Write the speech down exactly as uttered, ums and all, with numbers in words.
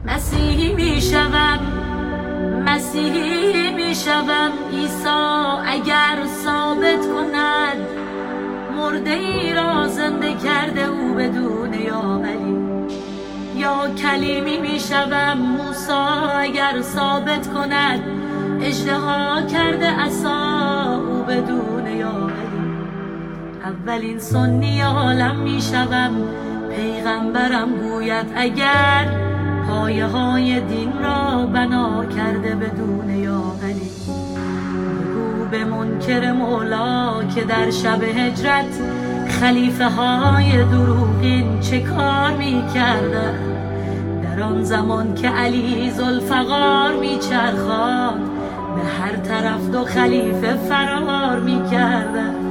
مسیحی میشوم مسیحی میشوم عیسی اگر ثابت کند مرده ای را زنده کرده او بدون یاوری. یا کلیمی میشوم موسی اگر ثابت کند اژدها کرده عصا او بدون یاوری. اولین سنی عالم میشوم پیغمبرم گوید اگر پایه های دین را بنا کرده بدون یاوری. بگو به منکر مولا که در شب هجرت خلیفه های دروغین چه کار می کرده، در آن زمان که علی ذوالفقار می چرخاند به هر طرف دو خلیفه فرار می کرده.